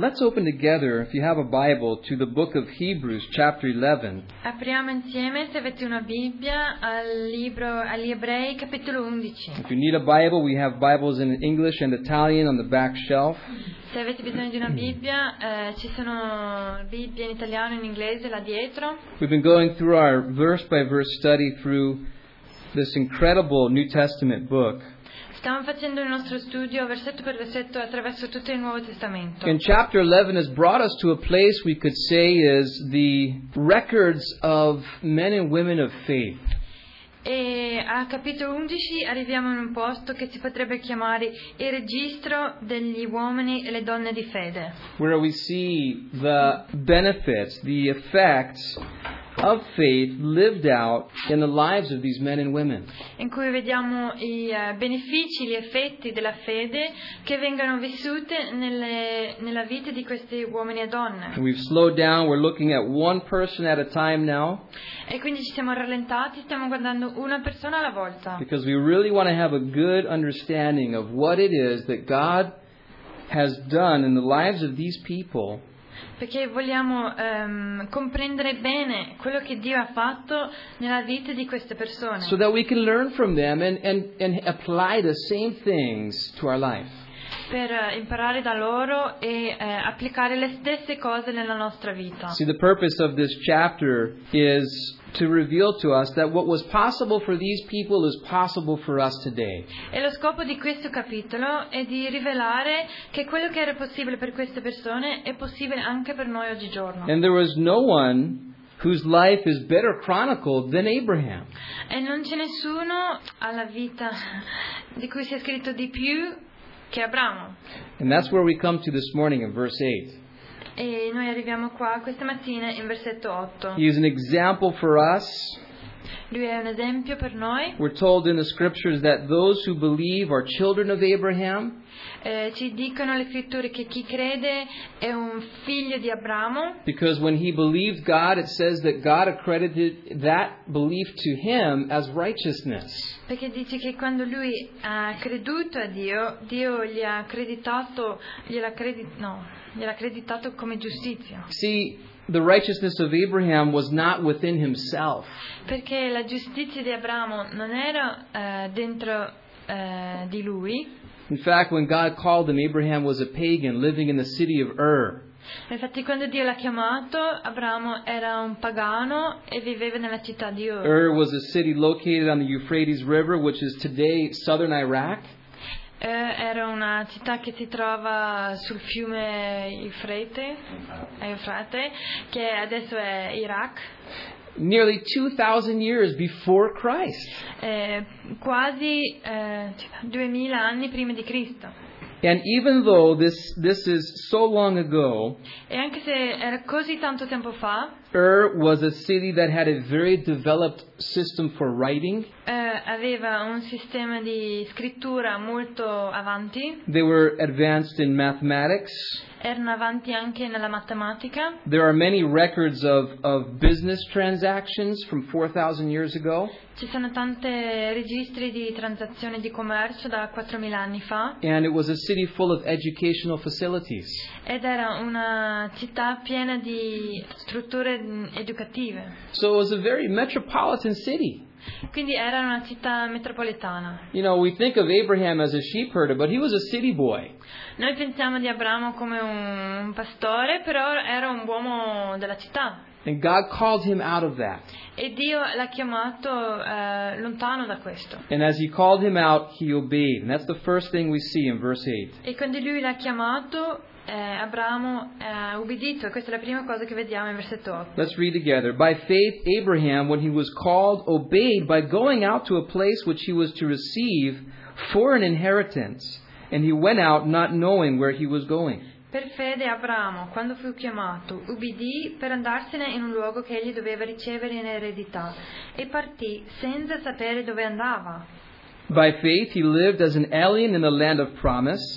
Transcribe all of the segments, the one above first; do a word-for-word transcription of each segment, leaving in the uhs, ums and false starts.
Let's open together, if you have a Bible, to the book of Hebrews, chapter eleven. Apriamo insieme, se avete una Bibbia, al libro agli Ebrei, capitolo undici. If you need a Bible, we have Bibles in English and Italian on the back shelf. Se avete bisogno di una Bibbia, eh, ci sono Bibbie in italiano e in inglese là dietro. We've been going through our verse-by-verse study through this incredible New Testament book. Stiamo facendo il nostro studio versetto per versetto attraverso tutto il Nuovo Testamento. And chapter eleven has brought us to a place we could say is the records of men and women of faith. E a capitolo undici arriviamo in un posto che si potrebbe chiamare il registro degli uomini e le donne di fede. Where we see the benefits, the effects of faith lived out in the lives of these men and women. In cui vediamo i uh, benefici, gli effetti della fede che vengono vissute nelle, nella vita di questi uomini e donne. And we've slowed down, we're looking at one person at a time now. E quindi ci siamo rallentati, stiamo guardando una persona alla volta. Because we really want to have a good understanding of what it is that God has done in the lives of these people. Perché vogliamo um, comprendere bene quello che Dio ha fatto nella vita di queste persone. So that we can learn from them and, and, and apply the same things to our life. Per uh, imparare da loro e uh, applicare le stesse cose nella nostra vita. See, the purpose of this chapter is to reveal to us that what was possible for these people is possible for us today. E lo scopo di questo capitolo è di rivelare che quello che era possibile per queste persone è possibile anche per noi oggigiorno. And there was no one whose life is better chronicled than Abraham. E non c'è nessuno alla vita di cui sia scritto di più che Abramo. And that's where we come to this morning in verse eight. E noi arriviamo qua questa mattina in versetto otto. He is an example for us. Lui è un esempio per noi. We're told in the scriptures that those who believe are children of Abraham. Eh, ci dicono le scritture che chi crede è un figlio di Abramo. Because when he believed God, it says that God accredited that belief to him as righteousness. Perché dice che quando lui ha creduto a Dio, Dio gli ha accreditato, gliel'ha credi- no, gliel'ha accreditato come giustizia. See, the righteousness of Abraham was not within himself. Perché la giustizia di Abramo non era eh, dentro eh, di lui. In fact, when God called him, Abraham was a pagan living in the city of Ur. Infatti quando Dio l'ha chiamato, Abramo era un pagano e viveva nella città di Ur. Ur was a city located on the Euphrates River, which is today southern Iraq. Eh, era una città che si trova sul fiume Eufrate, Eufrate, che adesso è Iraq. Nearly two thousand years before Christ. Eh, quasi eh, duemila anni prima di Cristo. And even though this this is so long ago, E anche se era così tanto tempo fa, Ur was a city that had a very developed system for writing. eh, aveva un sistema di scrittura molto avanti, They were advanced in mathematics. erano avanti anche nella matematica. There are many records of, of business transactions from four thousand years ago. Ci sono tanti registri di transazioni di commercio da quattromila anni fa. And it was a city full of educational facilities. Ed era una città piena di strutture educative. So it was a very metropolitan city. Quindi era una città metropolitana. You know, we think of Abraham as a sheep herder, but he was a city boy. Noi pensiamo di Abramo come un pastore, però era un uomo della città. And God called him out of that. E Dio l'ha chiamato eh, lontano da questo. And as he called him out, he obeyed. And that's the first thing we see in verse eight. E quando lui l'ha chiamato, eh, Abramo ha ubbidito. E questa è la prima cosa che vediamo in versetto otto. Let's read together. By faith, Abraham, when he was called, obeyed by going out to a place which he was to receive for an inheritance. And he went out not knowing where he was going. Per fede Abramo, quando fu chiamato, ubbidì per andarsene in un luogo che egli doveva ricevere in eredità e partì senza sapere dove andava. By faith he lived as an alien in the land of promise,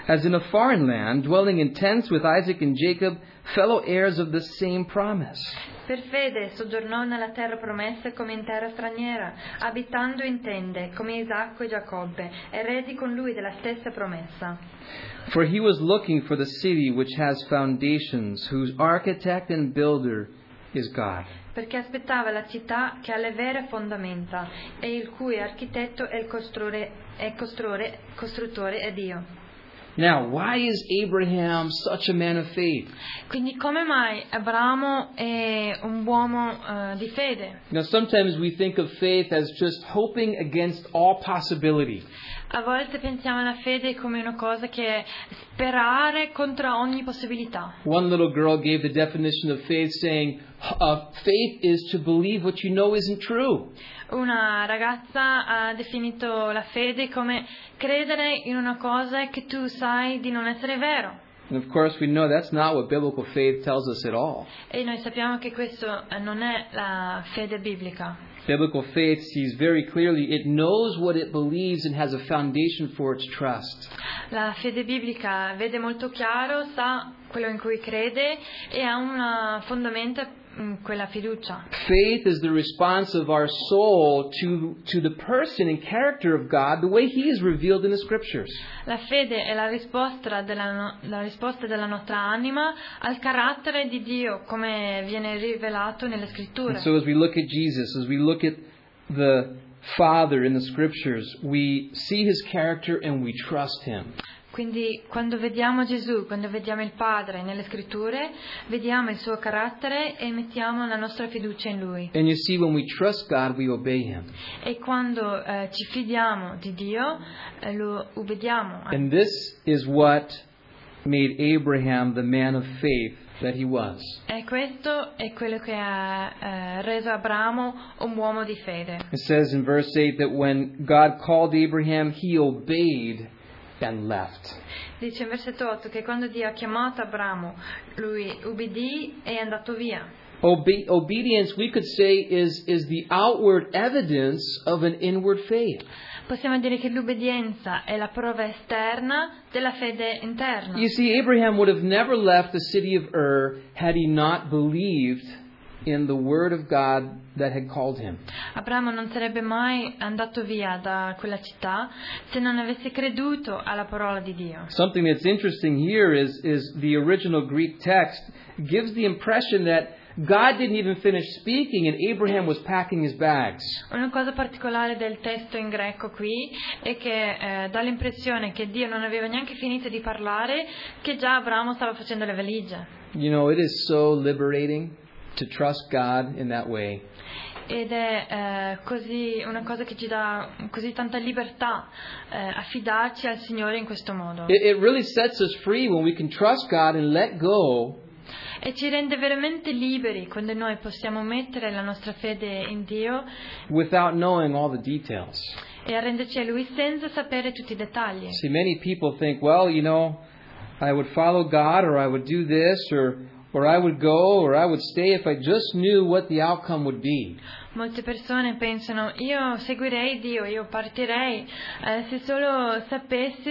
as in a foreign land, dwelling in tents with Isaac and Jacob, fellow heirs of the same promise. Per fede soggiornò nella terra promessa come in terra straniera, abitando in tende come Isacco e Giacobbe, eredi con lui della stessa promessa. For he was looking for the city which has foundations, whose architect and builder is God. Perché aspettava la città che ha le vere fondamenta e il cui architetto e il costruttore, e costruttore, costruttore è Dio. Now, why is Abraham such a man of faith? Quindi come mai Abramo è un uomo uh, di fede? Now, sometimes we think of faith as just hoping against all possibility. A volte pensiamo alla fede come una cosa che è sperare contro ogni possibilità. One little girl gave the definition of faith saying, uh, faith is to believe what you know isn't true. Una ragazza ha definito la fede come credere in una cosa che tu sai di non essere vero. And of course we know that's not what biblical faith tells us at all. E noi sappiamo che questo non è la fede biblica. Biblical faith sees very clearly it knows what it believes and has a foundation for its trust. La fede biblica vede molto chiaro, sa quello in cui crede e ha una fondamenta in quella fiducia. Faith is the response of our soul to, to the person and character of God, the way He is revealed in the Scriptures. La fede è la risposta della, no, la risposta della nostra anima al carattere di Dio, come viene rivelato nelle Scritture. And so as we look at Jesus, as we look at the Father in the Scriptures, we see His character and we trust Him. Quindi quando vediamo Gesù, quando vediamo il Padre nelle Scritture, vediamo il suo carattere e mettiamo la nostra fiducia in Lui. And you see, when we trust God, we obey Him. E quando eh, ci fidiamo di Dio, eh, lo obbediamo. And this is what made Abraham the man of faith that he was. E questo è quello che ha eh, reso Abramo un uomo di fede. It says in verse eight that when God called Abraham, he obeyed and left. Dice in versetto otto che quando Dio ha chiamato Abramo, lui ubbidì e è andato via. Obe- obedience, we could say, is, is the outward evidence of an inward faith. Possiamo dire che l'obbedienza è la prova esterna della fede interna. You see, Abraham would have never left the city of Ur had he not believed in the word of God that had called him. Abramo non sarebbe mai andato via da quella città se non avesse creduto alla parola di Dio. Something that's interesting here is, is the original Greek text gives the impression that God didn't even finish speaking and Abraham was packing his bags. Una cosa particolare del testo in greco qui è che eh, dà l'impressione che Dio non aveva neanche finito di parlare, che già Abramo stava facendo le valigie. You know, it is so liberating to trust God in that way. Ed è eh, così una cosa che ci dà così tanta libertà eh, affidarci al Signore in questo modo. It, it really sets us free when we can trust God and let go. E ci rende veramente liberi quando noi possiamo mettere la nostra fede in Dio Without knowing all the details. e arrenderci a Lui senza sapere tutti i dettagli. See, many people think, well, you know, I would follow God or I would do this or or I would go or I would stay if I just knew what the outcome would be. Molte persone pensano, io seguirei Dio, io partirei, eh, se solo sapessi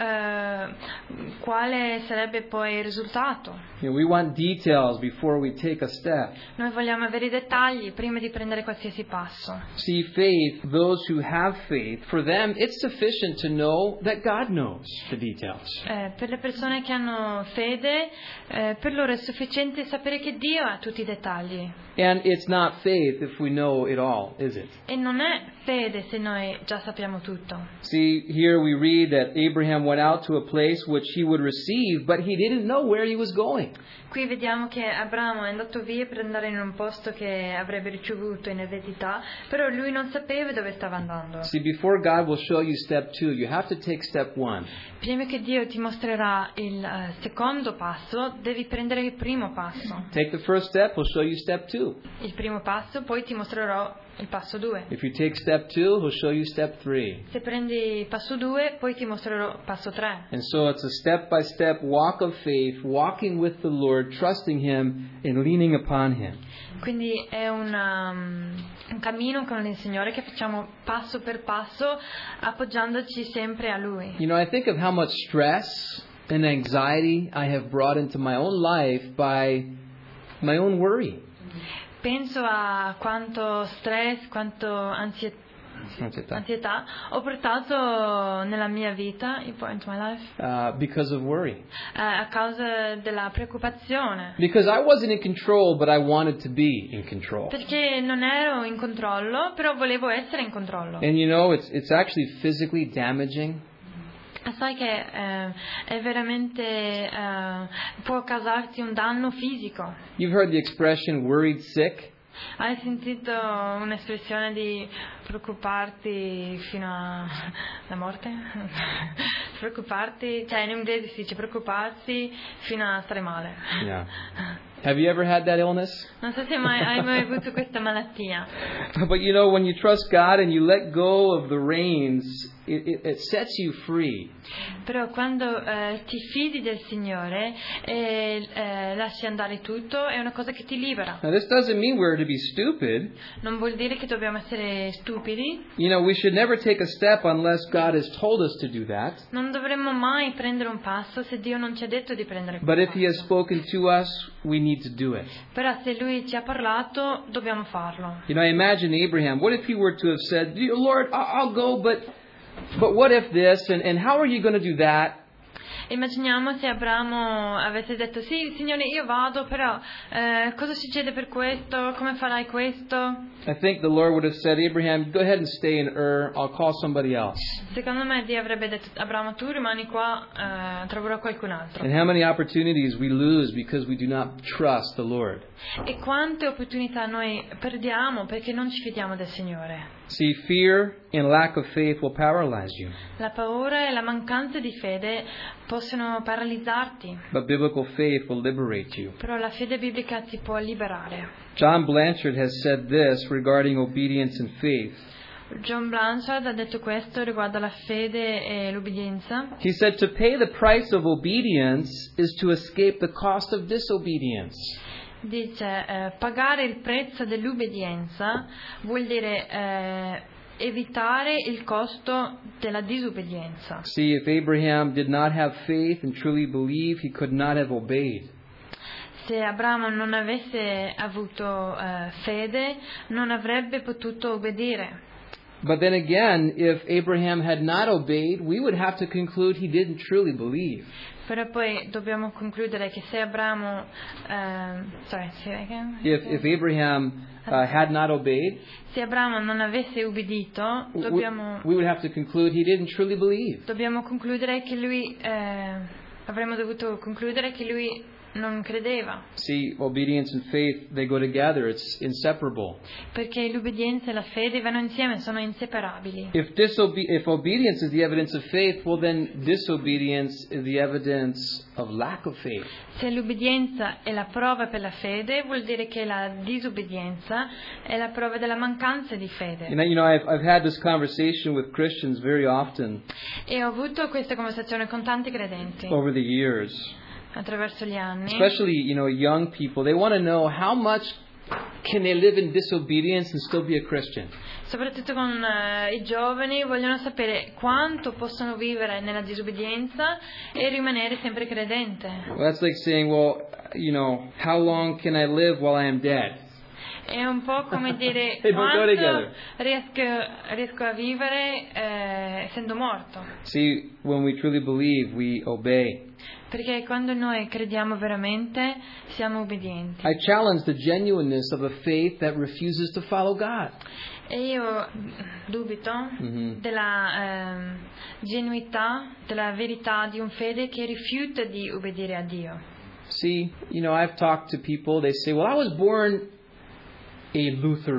eh, quale sarebbe poi il risultato. You know, we want details before we take a step. Noi vogliamo avere i dettagli prima di prendere qualsiasi passo. See, faith, those who have faith, for them it's sufficient to know that God knows the details. Eh, per le persone che hanno fede, eh, per loro è sufficiente sapere che Dio ha tutti i dettagli. And it's not faith if we know it all, is it? E non è fede se noi già sappiamo tutto. See, here we read that Abraham went out to a place which he would receive, but he didn't know where he was going. Qui vediamo che Abramo è andato via per andare in un posto che avrebbe ricevuto in eredità, però lui non sapeva dove stava andando. See, before God will show you step two, you have to take step one. Prima che Dio ti mostrerà il uh, secondo passo, devi prendere il primo passo. Take the first step, he'll show you step two. Il primo passo, poi ti mostrerà mostrerò il passo due. If you take step two, he'll show you step three. Se prendi il passo due, poi ti mostrerò il passo tre. And so it's a step-by-step walk of faith, walking with the Lord, trusting Him and leaning upon Him. Quindi è una, un cammino con il Signore che facciamo passo per passo, appoggiandoci sempre a Lui. You know, I think of how much stress and anxiety I have brought into my own life by my own worry. Penso a quanto stress, quanto ansietà, Ansietà. ansietà ho portato nella mia vita, into my life, Uh, because of worry. eh, a causa della preoccupazione. Because I wasn't in control, but I wanted to be in control. Perché non ero in controllo, però volevo essere in controllo. And you know, it's it's actually physically damaging. Sai che eh, è veramente eh, può causarti un danno fisico. You've heard the expression worried sick. Hai sentito un'espressione di preoccuparti fino alla morte? Preoccuparti, cioè in inglese si dice preoccuparsi fino a stare male. Yeah. Have you ever had that illness? Non so se mai hai mai avuto questa malattia. But you know, when you trust God and you let go of the reins, it, it, it sets you free. Però quando eh, ti fidi del Signore e eh, lasci andare tutto, è una cosa che ti libera. Now, this doesn't mean we're to be stupid. Non vuol dire che dobbiamo essere stupidi. You know, we should never take a step unless God has told us to do that. Non dovremmo mai prendere un passo se Dio non ci ha detto di prendere quel But if passo. He has spoken to us, we need to do it. Però se Lui ci ha parlato, dobbiamo farlo. You know, I imagine Abraham. What if he were to have said, Lord, I- I'll go, but but what if this? And, and how are you going to do that? Immaginiamo se Abramo avesse detto sì, Signore, io vado, però eh, cosa succede per questo? Come farai questo? I think the Lord would have said, Abraham, go ahead and stay in Ur. I'll call somebody else. Secondo me Dio avrebbe detto, Abramo, tu rimani qua, eh, troverò qualcun altro. And how many opportunities we lose because we do not trust the Lord. E quante opportunità noi perdiamo perché non ci fidiamo del Signore. See, fear and lack of faith will paralyze you. La paura e la mancanza di fede possono paralizzarti, But biblical faith will liberate you. però la fede biblica ti può liberare. John Blanchard has said this regarding obedience and faith. John Blanchard ha detto questo riguardo alla fede e l'obbedienza. He said, to pay the price of obedience is to escape the cost of disobedience. Dice, eh, pagare il prezzo dell'obbedienza vuol dire eh, evitare il costo della disobbedienza. See, if Abraham did not have faith and truly believe, he could not have obeyed. Se Abramo non avesse avuto eh, fede, non avrebbe potuto obbedire. But then again, if Abraham had not obeyed, we would have to conclude he didn't truly believe. Però poi dobbiamo concludere che se Abramo, ehm, sorry, say again? If if Abraham uh, had not obeyed, se Abramo non avesse ubbidito, we, dobbiamo, we would have to conclude he didn't truly believe. dobbiamo concludere che lui, eh, avremmo dovuto concludere che lui non credeva. See, obedience and faith, they go together. It's inseparable. Perché l'obbedienza e la fede vanno insieme, sono inseparabili. If disobe- if obedience is the evidence of faith, well then disobedience is the evidence of lack of faith. Se l'obbedienza è la prova per la fede, vuol dire che la disobbedienza è la prova della mancanza di fede. And you know, I've I've had this conversation with Christians very often E ho avuto questa conversazione con tanti credenti over the years. attraverso gli anni. Especially, you know, young people. They want to know how much can they live in disobedience and still be a Christian. Soprattutto con uh, i giovani vogliono sapere quanto possono vivere nella disobbedienza e rimanere sempre credente. Well, that's like saying, well, you know, how long can I live while I am dead? È un po' come dire They don't go quanto together. riesco, riesco a vivere eh, essendo morto. See, when we truly believe, we obey. Perché quando noi crediamo veramente siamo obbedienti. I challenge the genuineness of a faith that refuses to follow God. E io dubito Mhm. della ehm, genuità, della verità di un fede che rifiuta di obbedire a Dio. See, you know, I've talked to people, they say, well, I was born a Lutheran.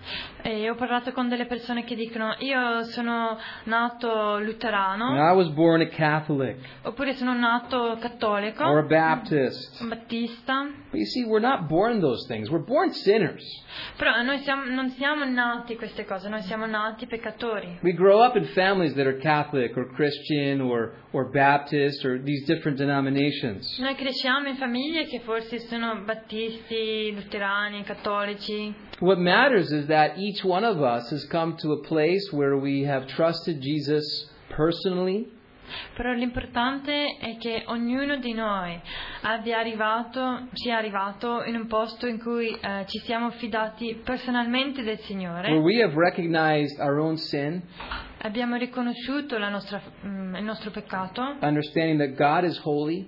E io ho parlato con delle persone che dicono io sono nato luterano, And I was born a Catholic oppure sono nato cattolico, or a Baptist. battista. But you see, we're not born those things. We're born sinners. Però noi siamo, non siamo nati queste cose, noi siamo nati peccatori. We grow up in families that are Catholic or Christian or, or Baptist or these different denominations. Noi cresciamo in famiglie che forse sono battisti, luterani, cattolici. What matters is that each one of us has come to a place where we have trusted Jesus personally. Però l'importante è che ognuno di noi abbia arrivato, sia arrivato in un posto in cui eh, ci siamo fidati personalmente del Signore. Where we have recognized our own sin, Abbiamo riconosciuto la nostra, mm, il nostro peccato, understanding that God is holy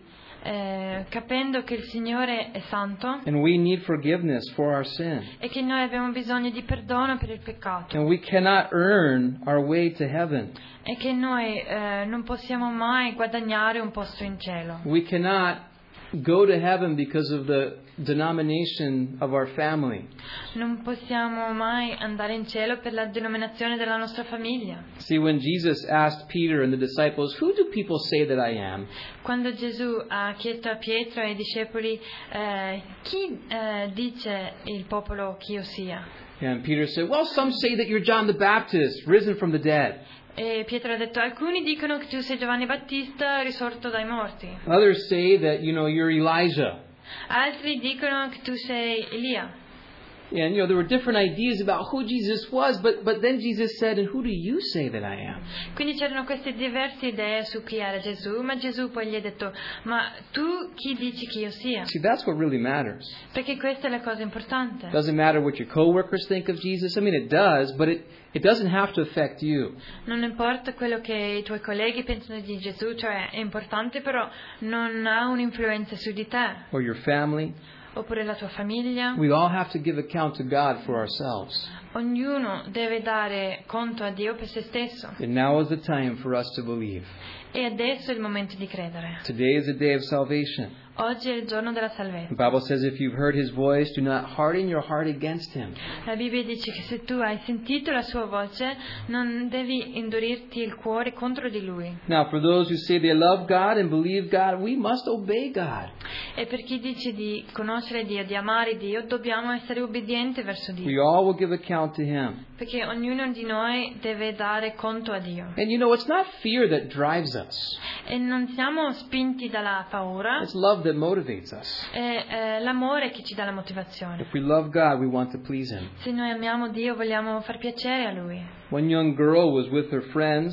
eh, capendo che il Signore è santo and we need forgiveness for our sin. e che noi abbiamo bisogno di perdono per il peccato. And we cannot earn our way to heaven. E che noi eh, non possiamo mai guadagnare un posto in cielo. We cannot go to heaven because of the denomination of our family. Non possiamo mai andare in cielo per la denominazione della nostra famiglia. See, when Jesus asked Peter and the disciples, "Who do people say that I am?" Quando Gesù ha chiesto a Pietro e ai discepoli eh, chi eh, dice il popolo che io sia? And Peter said, "Well, some say that you're John the Baptist, risen from the dead. E Pietro ha detto: alcuni dicono che tu sei Giovanni Battista risorto dai morti. Others say that, you know, you're Elijah." Altri dicono che tu sei Elia. And, you know, there were different ideas about who Jesus was, but, but then Jesus said, "And who do you say that I am?" Quindi c'erano queste diverse idee su chi era Gesù, ma Gesù poi gli ha detto: ma tu chi dici che io sia? See, that's what really matters. Perché questa è la cosa importante. It doesn't matter what your coworkers think of Jesus. I mean, it does, but it, it doesn't have to affect you. Non importa quello che i tuoi colleghi pensano di Gesù, cioè è importante, però non ha un'influenza su di te, Or your family. oppure la tua famiglia. We all have to give account to God for ourselves. Ognuno deve dare conto a Dio per se stesso. And now is the time for us to believe. E adesso è il momento di credere. Today is the day of salvation. Oggi è il giorno della The salvezza. Bible says if you've heard His voice, do not harden your heart against Him. La Bibbia dice che se tu hai sentito la sua voce, non devi indurirti il cuore contro di Lui. Now, for those who say they love God and believe God, we must obey God. E per chi dice di conoscere Dio, di amare Dio, dobbiamo essere obbedienti verso We Dio. all will give account to Him. Perché ognuno di noi deve dare conto a Dio. And you know, it's not fear that drives us. E non siamo spinti dalla paura, It's love that motivates us. è eh, l'amore che ci dà la motivazione. If we love God, we want to please Him. Se noi amiamo Dio, vogliamo far piacere a Lui. One young girl was with her friends.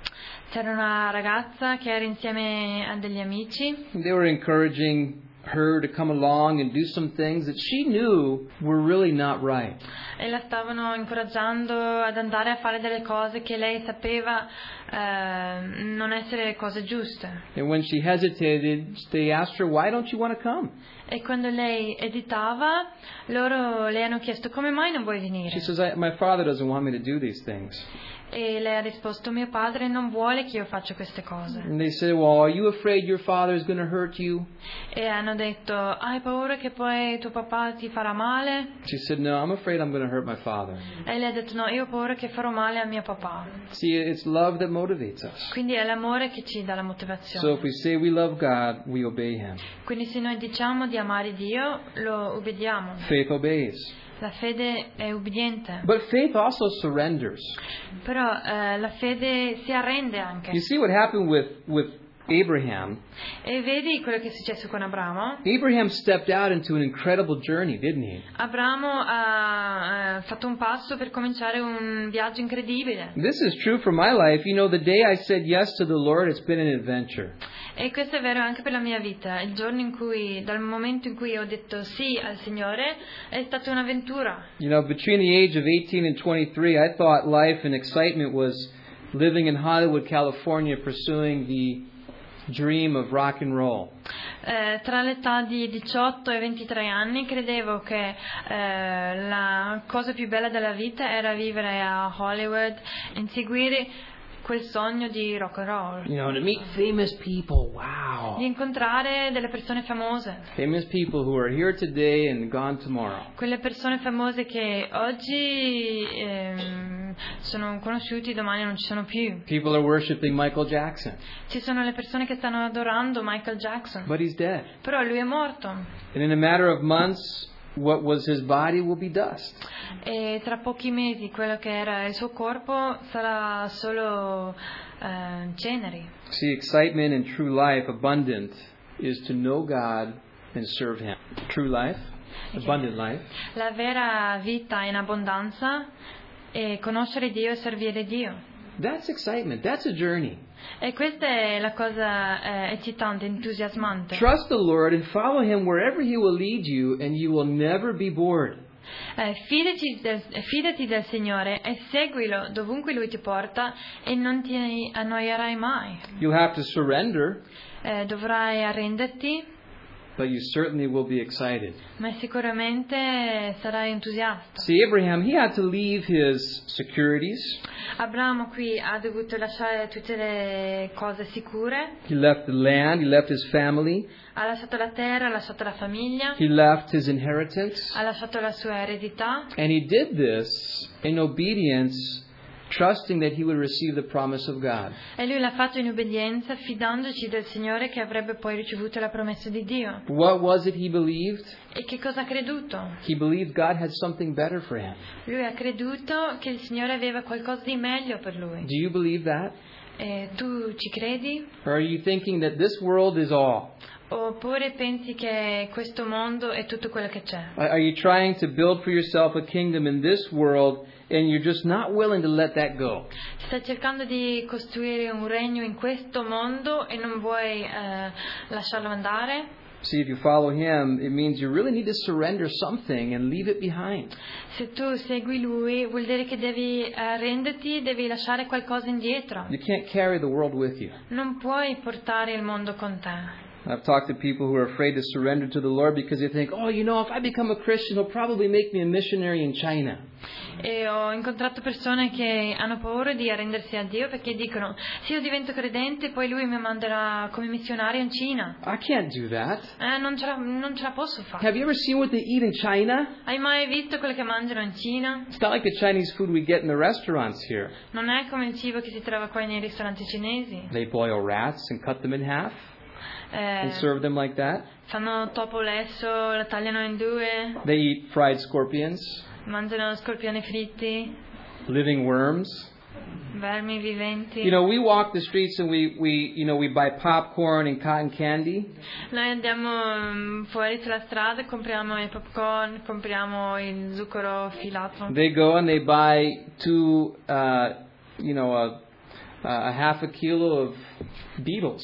C'era una ragazza che era insieme a degli amici And they were encouraging her to come along and do some things that she knew were really not right. e la stavano incoraggiando ad andare a fare delle cose che lei sapeva eh, non essere le cose giuste. And when she hesitated, they asked her, "Why don't you want to come?" E quando lei esitava, loro le hanno chiesto: come mai non vuoi venire? She says, I, "My father doesn't want me to do these things." E lei ha risposto: mio padre non vuole che io faccia queste cose. And they said, "Well, are you afraid your father is going to hurt you?" E hanno detto: hai paura che poi tuo papà ti farà male? She said, "No, I'm afraid I'm going to hurt my father." E lei ha detto: no, io ho paura che farò male a mio papà. See, it's love that motivates us. Quindi è l'amore che ci dà la So motivazione. if we say we love God, we obey Him. Quindi se noi diciamo di amare Dio, lo obbediamo. Faith obeys. La fede è ubbidiente. But faith also surrenders. Però eh, la fede si arrende anche. You see what happened with, with Abraham? E vedi quello che è successo con Abramo? Abraham stepped out into an incredible journey, didn't he? Abramo ha eh, fatto un passo per cominciare un viaggio incredibile. This is true for my life. You know, the day I said yes to the Lord, it's been an adventure. E questo è vero anche per la mia vita. Il giorno in cui, dal momento in cui ho detto sì al Signore, è stata un'avventura. You know, between the age of eighteen and twenty-three, I thought life and excitement was living in Hollywood, California, pursuing the dream of rock and roll. Eh, tra l'età di diciotto e ventitré anni credevo che eh, la cosa più bella della vita era vivere a Hollywood, inseguire quel sogno di rock and roll. You know, to meet famous people. Wow. Di incontrare delle persone famose. Famous people who are here today and gone tomorrow. Quelle persone famose che oggi ehm, sono conosciuti, domani non ci sono più. People are worshiping Michael Jackson. Ci sono le persone che stanno adorando Michael Jackson. But he's dead. Però lui è morto. And in a matter of months, what was his body will be dust. E tra pochi mesi quello che era il suo corpo sarà solo eh, ceneri. See, excitement in true life, abundant, is to know God and serve Him. True life, abundant life. La vera vita in abbondanza è conoscere Dio e servire Dio. That's excitement. That's a journey. E questa è la cosa eh, eccitante, entusiasmante. Trust the Lord and follow Him wherever He will lead you, and you will never be bored. Eh, fidati, del, fidati del Signore e seguilo dovunque Lui ti porta e non ti annoierai mai. You'll have to surrender, Eh, dovrai arrenderti, but you certainly will be excited. ma sicuramente sarai entusiasta. See, Abraham, he had to leave his securities. Abramo qui ha dovuto lasciare tutte le cose sicure, He left the land. He left his family. ha lasciato la terra, ha lasciato la famiglia, He left his inheritance. ha lasciato la sua eredità And he did this in obedience, trusting that he would receive the promise of God. e lui l'ha fatto in obbedienza, fidandoci del Signore che avrebbe poi ricevuto la promessa di Dio. What was it he believed? E che cosa ha creduto? He believed God had something better for him. Lui ha creduto che il Signore aveva qualcosa di meglio per lui. Do you believe that? E tu ci credi? Or are you thinking that this world is all? Oppure pensi che questo mondo è tutto quello che c'è? Are you trying to build for yourself a kingdom in this world and you're just not willing to let that go? Stai cercando di costruire un regno in questo mondo e non vuoi eh, lasciarlo andare? See, if you follow him, it means you really need to surrender something and leave it behind. Se tu segui lui, vuol dire che devi arrenderti, devi lasciare qualcosa indietro. You can't carry the world with you. Non puoi portare il mondo con te. I've talked to people who are afraid to surrender to the Lord because they think, oh, you know, if I become a Christian, He'll probably make me a missionary in China. E ho incontrato persone che hanno paura di arrendersi a Dio perché dicono: se io divento credente poi lui mi manderà come missionario in Cina. I can't do that. Eh, non ce la, non ce la posso fare. Have you ever seen what they eat in China? Hai mai visto quello che mangiano in Cina? It's not like the Chinese food we get in the restaurants here. Non è come il cibo che si trova qua nei ristoranti cinesi. They boil rats and cut them in half and Eh, serve them like that. fanno topo lesso, la tagliano in due, They eat fried scorpions, mangiano scorpioni fritti, living worms. vermi viventi. You know, we walk the streets and we, we you know, we buy popcorn and cotton candy. Noi andiamo mm, fuori sulla strada, compriamo il popcorn, compriamo il zucchero filato. They go and they buy two, uh, you know, a, a half a kilo of beetles.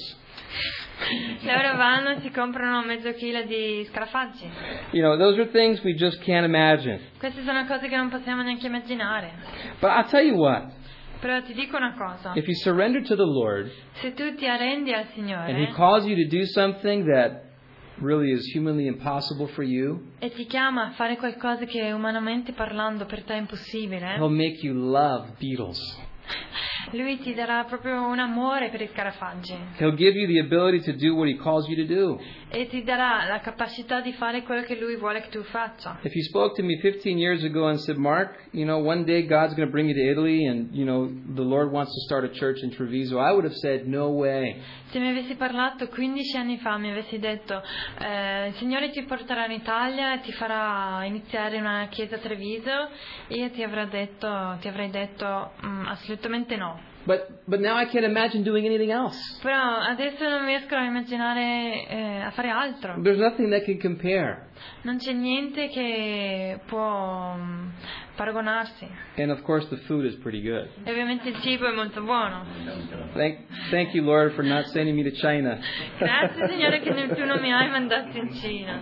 Loro vanno e si comprano mezzo chilo di scarafaggi. You know, those are things we just can't imagine. Queste sono cose che non possiamo neanche immaginare. But I'll tell you what, Però ti dico una cosa. if you surrender to the Lord Se tu ti arrendi al and He Signore calls you to do something that really is humanly impossible for you, e ti chiama a fare qualcosa che umanamente parlando per te è impossibile, He'll make you love beetles. Lui ti darà proprio un amore per i scarafaggi He'll give you the ability to do what He calls you to do. e ti darà la capacità di fare quello che Lui vuole che tu faccia. If you spoke to me fifteen years ago and said, Mark, you know, one day God's going to bring you to Italy and, you know, the Lord wants to start a church in Treviso, I would have said, no way. Se mi avessi parlato quindici anni fa, mi avessi detto eh, il Signore ti porterà in Italia e ti farà iniziare una chiesa a Treviso, io ti avrei detto, ti avrei detto mm, assolutamente no. But but now I can't imagine doing anything else. Però adesso non riesco a immaginare eh, a fare altro. There's nothing that can compare. Non c'è niente che può mm, paragonarsi. And of course the food is pretty good. E ovviamente il cibo è molto buono. Thank thank you, Lord, for not sending me to China. Grazie Signore che tu non mi hai mandato in Cina.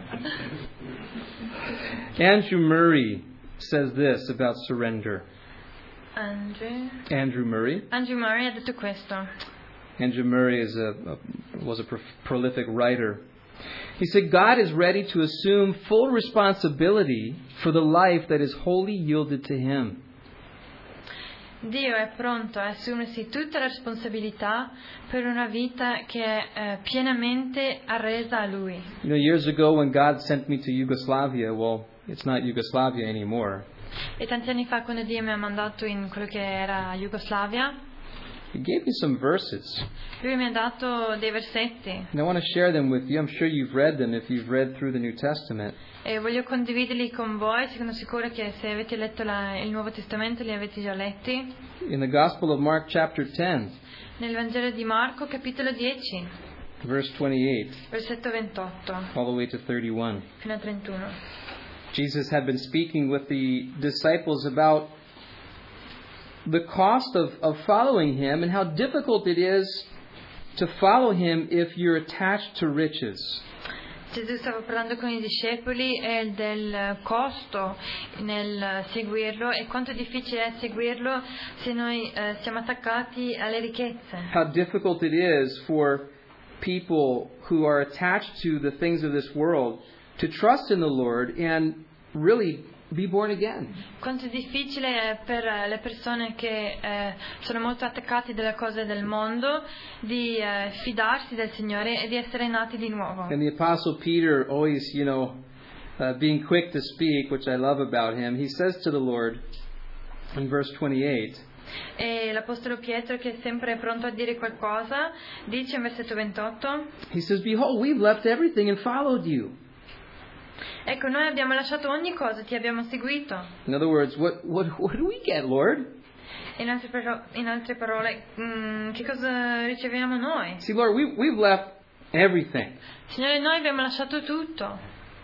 Andrew Murray says this about surrender. Andrew, Andrew Murray. Andrew Murray ha detto questo. Andrew Murray is a, a, was a pro- prolific writer. He said, God is ready to assume full responsibility for the life that is wholly yielded to Him. Dio è pronto a assumersi tutta la responsabilità per una vita che è eh, pienamente arresa a Lui. You know, years ago when God sent me to Yugoslavia, well, it's not Yugoslavia anymore. E tanti anni fa, quando Dio mi ha mandato in quello che era Jugoslavia, He gave me some verses. Lui mi ha dato dei versetti. And I want to share them with you. I'm sure you've read them if you've read through the New Testament. E voglio condividerli con voi, sono sicura che se avete letto la, il Nuovo Testamento li avete già letti. In the Gospel of Mark chapter ten, Nel Vangelo di Marco, capitolo dieci, verse twenty-eight, versetto ventotto, all the way to thirty-one. fino a trentuno. Jesus had been speaking with the disciples about the cost of, of following Him and how difficult it is to follow Him if you're attached to riches. Gesù stava parlando con i discepoli e del costo nel seguirlo e quanto difficile è seguirlo se noi eh, siamo attaccati alle ricchezze. How difficult it is for people who are attached to the things of this world to trust in the Lord and really be born again. Quanto difficile è per le persone che eh, sono molto attaccate dalle cose del mondo di eh, fidarsi del Signore e di essere nati di nuovo. And the Apostle Peter, always, you know, uh, being quick to speak, which I love about him, he says to the Lord in verse twenty-eight, E l'Apostolo Pietro, che è sempre pronto a dire qualcosa, dice in versetto ventotto: he says, "Behold, we've left everything and followed you." Ecco, noi abbiamo lasciato ogni cosa, ti abbiamo seguito. In other words, what, what, what do we get, Lord? In altre, paro- in altre parole, mm, che cosa riceviamo noi? See, Lord, we, we've left everything. Signore, noi abbiamo lasciato tutto.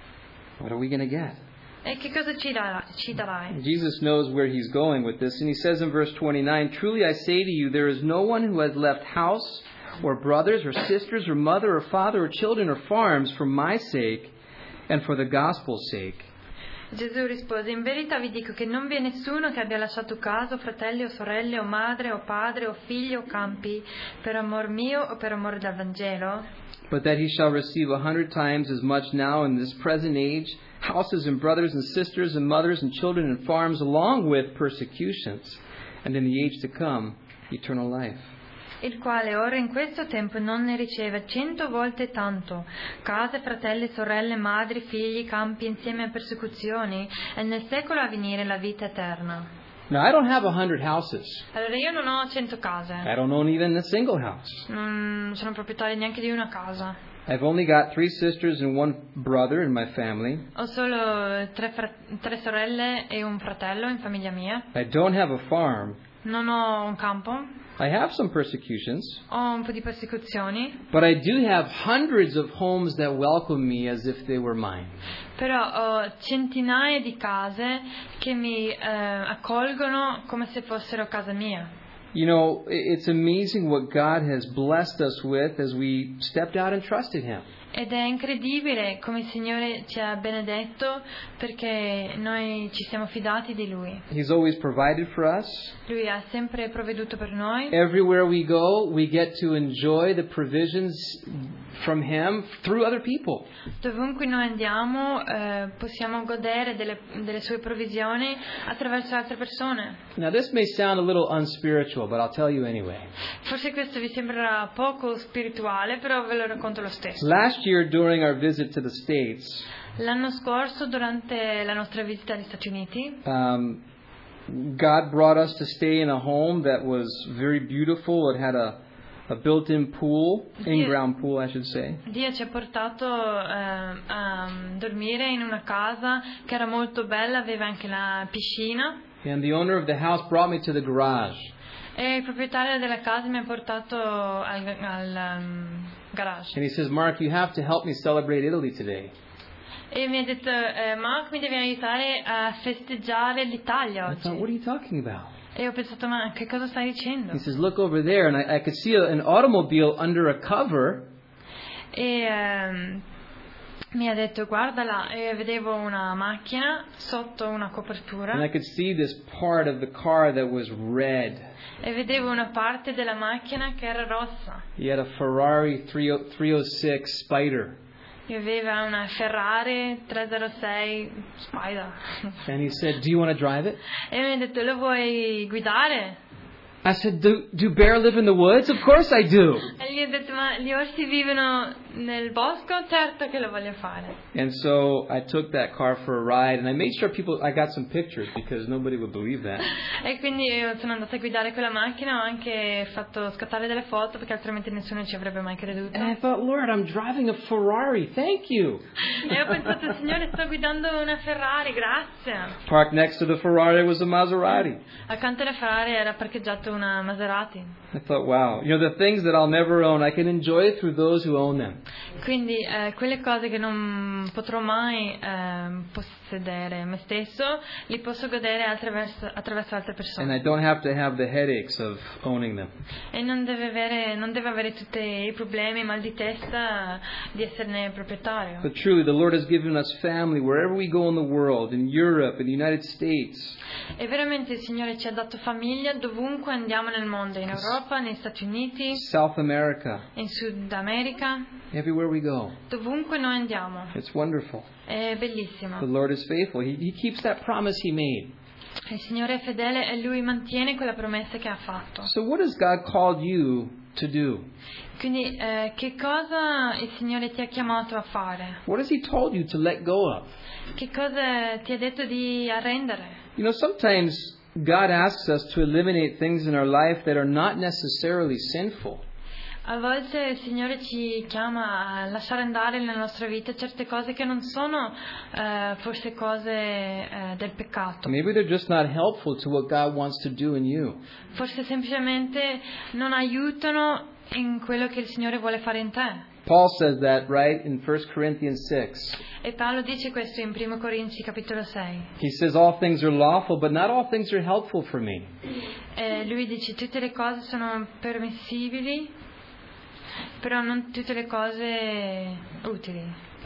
What are we going to get? E che cosa ci, darà, ci darai? Jesus knows where he's going with this, and he says in verse twenty-nine, "Truly I say to you, there is no one who has left house or brothers or sisters or mother or father or children or farms for my sake and for the gospel's sake." Gesù rispose: in verità vi dico che non vi è nessuno che abbia lasciato casa, o fratelli o sorelle o madre o padre o figli o campi per amor mio o per amore del Vangelo, but that he shall receive a hundred times as much now in this present age, houses and brothers and sisters and mothers and children and farms, along with persecutions, and in the age to come, eternal life. il quale ora in questo tempo non ne riceve cento volte tanto, case, fratelli, sorelle, madri, figli, campi, insieme a persecuzioni, e nel secolo a venire la vita eterna. Now, I don't have a hundred houses. Allora io non ho cento case, I don't own even a single house. non sono proprietario neanche di una casa. I've only got three sisters and one brother in my family. Ho solo tre, fra- tre sorelle e un fratello in famiglia mia. I don't have a farm. Non ho un campo, I have some persecutions, ho un po' di persecuzioni, but I do have hundreds of homes that welcome me as if they were mine. però ho centinaia di case che mi eh, accolgono come se fossero casa mia. You know, i- it's amazing what God has blessed us with as we stepped out and trusted Him. Ed è incredibile come il Signore ci ha benedetto perché noi ci siamo fidati di Lui. He's always provided for us. Lui ha sempre provveduto per noi. Everywhere we go, we get to enjoy the provisions from Him through other people. Dovunque noi andiamo eh, possiamo godere delle, delle sue provvisioni attraverso altre persone. Now, this may sound a little unspiritual, but I'll tell you anyway. Forse questo vi sembrerà poco spirituale, però ve lo racconto lo stesso. Last year, during our visit to the States, L'anno scorso, durante la nostra visita agli Stati Uniti, um, God brought us to stay in a home that was very beautiful. It had a, a built-in pool, in-ground pool, I should say. Dio ci ha portato eh, a dormire in una casa che era molto bella, aveva anche la piscina, And the owner of the house brought me to the garage. e il proprietario della casa mi ha portato al, al um, garage. And he says, "Mark, you have to help me celebrate Italy today." E mi ha detto: eh, Mark, mi devi aiutare a festeggiare l'Italia I thought, oggi. what are you talking about? E ho pensato: ma che cosa stai dicendo? He says, "Look over there." And I, I could see a, an automobile under a cover. E ehm, mi ha detto: guarda là, e vedevo una macchina sotto una copertura And I could see this part of the car that was red. e vedevo una parte della macchina che era rossa. He had a Ferrari three oh six Spider. E aveva una Ferrari trecentosei Spider. And he said, "Do you want to drive it?" E mi ha detto: lo vuoi guidare? I said, do, do bear live in the woods? Of course I do. E gli ho detto, ma gli orsi vivono nel bosco? Certo che lo voglio fare. And so I took that car for a ride, and I made sure people, I got some pictures because nobody would believe that. E quindi io sono andata a guidare quella macchina, ho anche fatto scattare delle foto perché altrimenti nessuno ci avrebbe mai creduto. And I thought, Lord, I'm driving a Ferrari. Thank you. E ho pensato, Signore, sto guidando una Ferrari, grazie. Parked next to the Ferrari was a Maserati. Accanto alla Ferrari era parcheggiato una Maserati. I thought, wow, you know, the things that I'll never own, I can enjoy through those who own them. Quindi eh, quelle cose che non potrò mai eh, possedere me stesso, li posso godere attraverso, attraverso altre persone. And I don't have to have the headaches of owning them. E non deve avere, non deve avere tutti i problemi, mal di testa di esserne proprietario. But truly, the Lord has given us family wherever we go in the world, in Europe, in the United States. E veramente il Signore ci ha dato famiglia dovunque andiamo nel mondo, in Europa, negli Stati Uniti, South America, in Sud America, everywhere we go. dovunque noi andiamo. It's wonderful. È bellissimo. The Lord is faithful. He, he keeps that promise He made. Il Signore è fedele e Lui mantiene quella promessa che ha fatto. So what has God called you to do? Quindi eh, che cosa il Signore ti ha chiamato a fare? What has He told you to let go of? Che cosa ti ha detto di arrendere? You know, sometimes God asks us to eliminate things in our life that are not necessarily sinful. A volte il Signore ci chiama a lasciare andare nella nostra vita certe cose che non sono eh, forse cose eh, del peccato. Maybe they're just not helpful to what God wants to do in you. Forse semplicemente non aiutano in quello che il Signore vuole fare in te. Paul says that, right, in First Corinthians six. E Paolo dice questo in Primo Corinzi capitolo sei. He says, all things are lawful, but not all things are helpful for me. E lui dice tutte le cose sono permissibili, però non tutte le cose utili.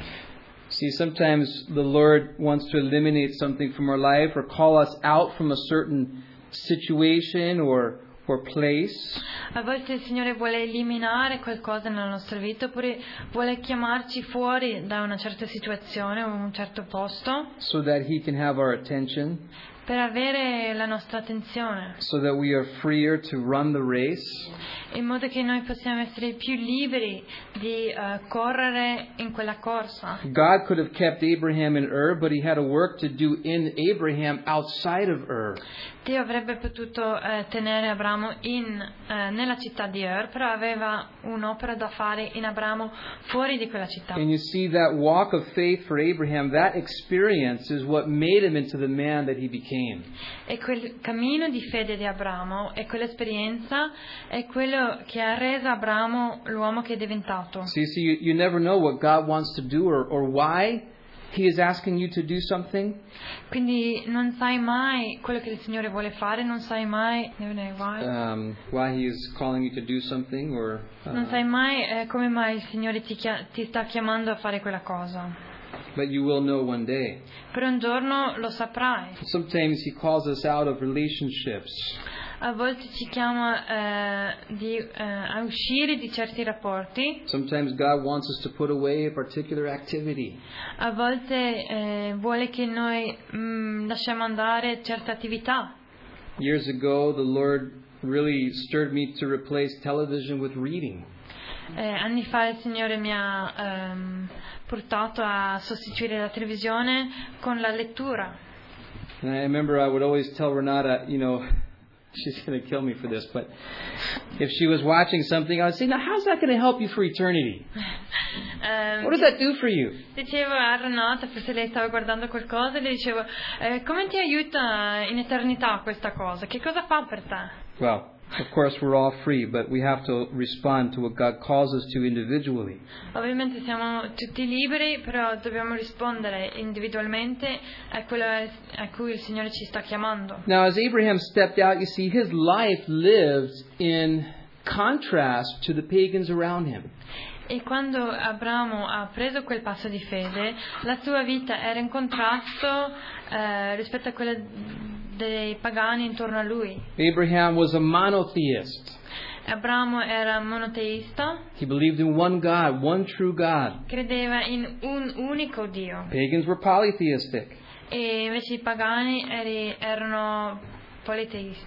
See, sometimes the Lord wants to eliminate something from our life or call us out from a certain situation or or place. A volte il Signore vuole eliminare qualcosa nella nostra vita oppure vuole chiamarci fuori da una certa situazione o un certo posto So that He can have our attention, per avere la nostra attenzione, so that we are freer to run the race. in modo che noi possiamo essere più liberi di uh, correre in quella corsa. God could have kept Abraham in Ur, but He had a work to do in Abraham outside of Ur. Dio avrebbe potuto eh, tenere Abramo in, eh, nella città di Ur, però aveva un'opera da fare in Abramo fuori di quella città. And you see that walk of faith for Abraham, that experience is what made him into the man that he became. E quel cammino di fede di Abramo e quell'esperienza è quello che ha reso Abramo l'uomo che è diventato. See, see you, you never know what God wants to do or, or why He is asking you to do something. Quindi non sai mai quello che il Signore vuole fare, non sai mai why. Um, why He is calling you to do something or... Uh, non sai mai eh, come mai il Signore ti, chia- ti sta chiamando a fare quella cosa. But you will know one day. Per un giorno lo saprai. Sometimes He calls us out of relationships. A volte ci chiama eh, di, eh, a uscire di certi rapporti. Sometimes God wants us to put away a particular activity. A volte eh, vuole che noi mm, lasciamo andare certe attività. Years ago, the Lord really stirred me to replace television with reading. Eh, anni fa il Signore mi ha ehm, portato a sostituire la televisione con la lettura. And I remember I would always tell Renata, you know, she's going to kill me for this, but if she was watching something, I would say, now how's that going to help you for eternity? Um, What does that do for you? Dicevo a Renata, forse lei stava guardando qualcosa, e le dicevo, eh, come ti aiuta in eternità questa cosa? Che cosa fa per te? Well, of course we're all free, but we have to respond to what God calls us to individually. Ovviamente siamo tutti liberi, però dobbiamo rispondere individualmente a quello a cui il Signore ci sta chiamando. Now, as Abraham stepped out, you see, his life lived in contrast to the pagans around him. E quando Abramo ha preso quel passo di fede, la sua vita era in contrasto eh, rispetto a quella dei pagani intorno a lui. Abraham was a monotheist. Abramo era monoteista. He believed in one God, one true God. Credeva in un unico Dio. Pagans were polytheistic. E invece i pagani eri, erano politeisti.